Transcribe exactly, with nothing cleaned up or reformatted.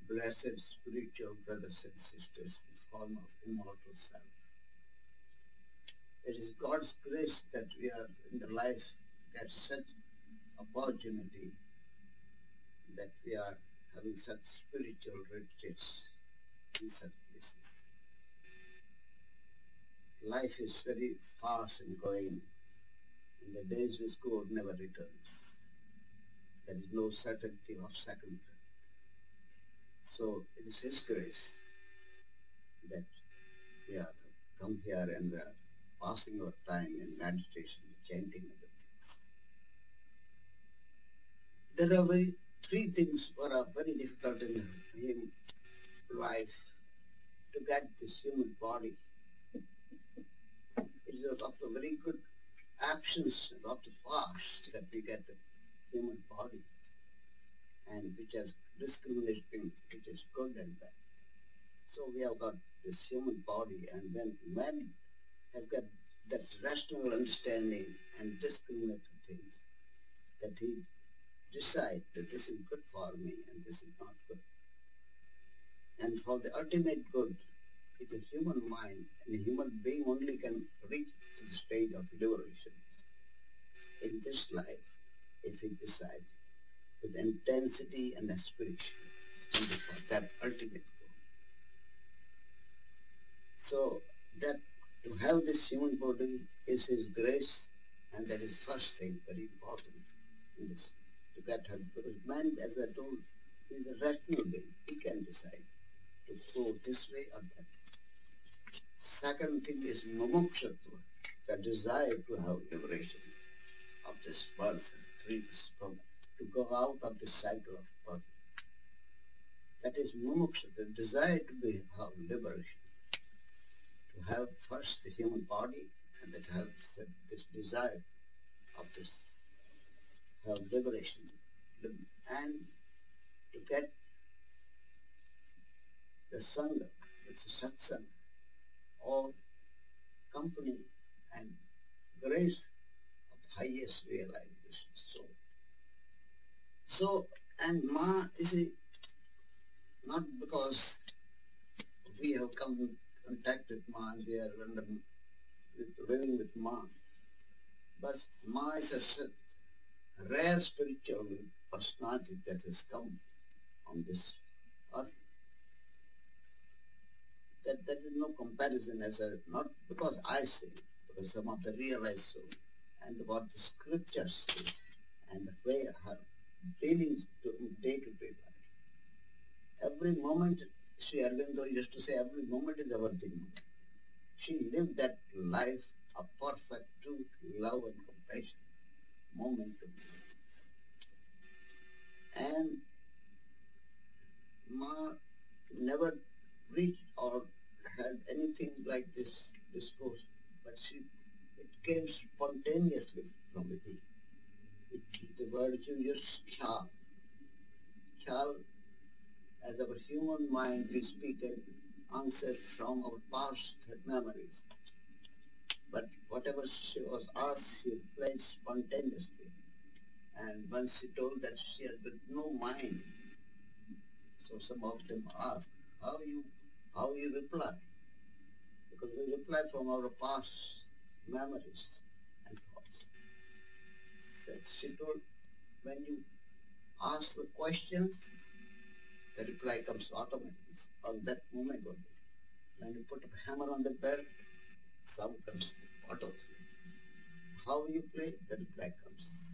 blessed spiritual brothers and sisters in the form of immortal self. It is God's grace that we are in the life get such opportunity that we are having such spiritual retreats in such places. Life is very fast and going, and the days which go never returns. There is no certainty of second breath. So it is His grace that we are come here and we are passing our time in meditation, chanting other things. There are very, three things that are very difficult in human life to get this human body. It is of the very good absence of the past that we get the human body, and which has discriminating, which is good and bad. So we have got this human body, and when man has got that rational understanding and discriminating things, that he decide that this is good for me and this is not good. And for the ultimate good, it's a human mind, and a human being only can reach to the stage of liberation in this life if he decides with intensity and aspiration and for that ultimate goal. So that to have this human body is His grace, and that is first thing very important in this to get help. Because man, as I told, is a rational being. He can decide to go this way or that. Second thing is mumukshutva, the desire to have liberation of this birth and previous from to go out of the cycle of birth. That is mumuksha, the desire to be have liberation, to have first the human body, and that have this desire of this have liberation, and to get the sangha, it's a satsang, or company and grace of highest realization. So, so and ma is a, not because we have come in contact with ma and we are under, with, living with ma, but ma is a rare spiritual personality that has come on this earth. That there is no comparison as a, not because I say, because some of the realized soul and what the scriptures say and the way her dealings to day to day life. Every moment, Sri Aurobindo used to say, every moment is a virgin moment. She lived that life of perfect truth, love and compassion, moment to moment. And Ma never preached or had anything like this discourse, but she, it came spontaneously from within. It, the word you use, khyal. Khyal, as our human mind, we speak and answer from our past memories. But whatever she was asked, she replied spontaneously. And once she told that she had got no mind, so some of them asked, how you, how you reply? Because we reply from our past memories and thoughts. So she told, when you ask the questions, the reply comes automatically on that moment only. When you put a hammer on the bell, sound comes automatically. How you play, the reply comes.